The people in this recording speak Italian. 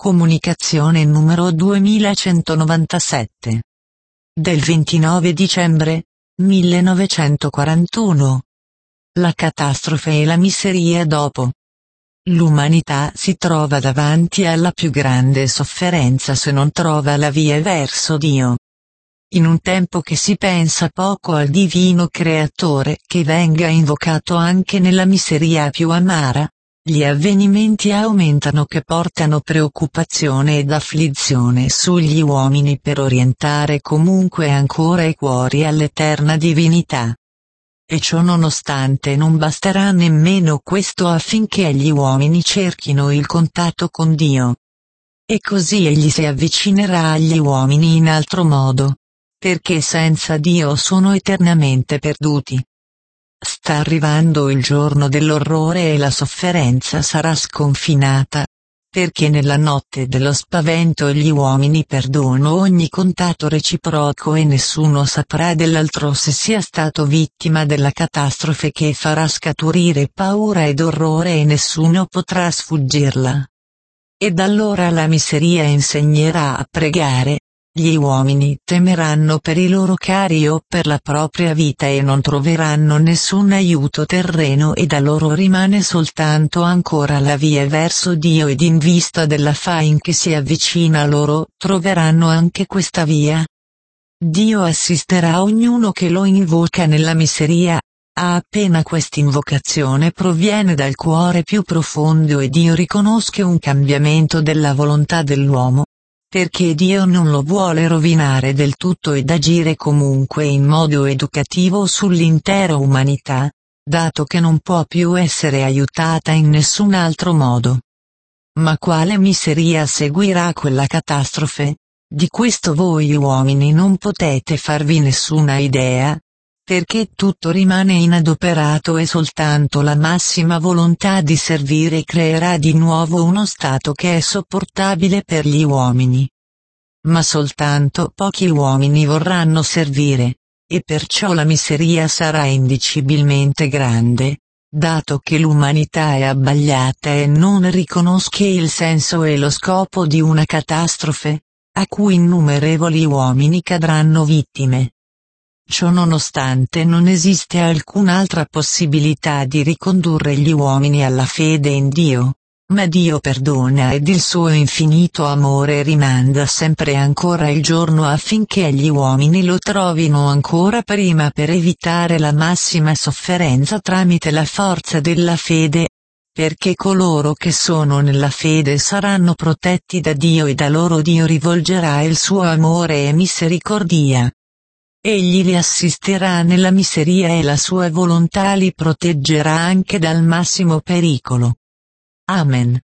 Comunicazione numero 2197. Del 29 dicembre 1941. La catastrofe e la miseria dopo. L'umanità si trova davanti alla più grande sofferenza se non trova la via verso Dio. In un tempo che si pensa poco al divino creatore che venga invocato anche nella miseria più amara, gli avvenimenti aumentano che portano preoccupazione ed afflizione sugli uomini per orientare comunque ancora i cuori all'eterna divinità. E ciò nonostante non basterà nemmeno questo affinché gli uomini cerchino il contatto con Dio. E così egli si avvicinerà agli uomini in altro modo, perché senza Dio sono eternamente perduti. Sta arrivando il giorno dell'orrore e la sofferenza sarà sconfinata, perché nella notte dello spavento gli uomini perdono ogni contatto reciproco e nessuno saprà dell'altro se sia stato vittima della catastrofe che farà scaturire paura ed orrore e nessuno potrà sfuggirla. Ed allora la miseria insegnerà a pregare. Gli uomini temeranno per i loro cari o per la propria vita e non troveranno nessun aiuto terreno ed a loro rimane soltanto ancora la via verso Dio ed in vista della fain che si avvicina loro troveranno anche questa via. Dio assisterà ognuno che lo invoca nella miseria, appena quest'invocazione proviene dal cuore più profondo e Dio riconosce un cambiamento della volontà dell'uomo. Perché Dio non lo vuole rovinare del tutto ed agire comunque in modo educativo sull'intera umanità, dato che non può più essere aiutata in nessun altro modo. Ma quale miseria seguirà quella catastrofe? Di questo voi uomini non potete farvi nessuna idea, perché tutto rimane inadoperato e soltanto la massima volontà di servire creerà di nuovo uno stato che è sopportabile per gli uomini. Ma soltanto pochi uomini vorranno servire, e perciò la miseria sarà indicibilmente grande, dato che l'umanità è abbagliata e non riconosce il senso e lo scopo di una catastrofe, a cui innumerevoli uomini cadranno vittime. Ciò nonostante non esiste alcun'altra possibilità di ricondurre gli uomini alla fede in Dio, ma Dio perdona ed il suo infinito amore rimanda sempre ancora il giorno affinché gli uomini lo trovino ancora prima per evitare la massima sofferenza tramite la forza della fede, perché coloro che sono nella fede saranno protetti da Dio e da loro Dio rivolgerà il suo amore e misericordia. Egli li assisterà nella miseria e la sua volontà li proteggerà anche dal massimo pericolo. Amen.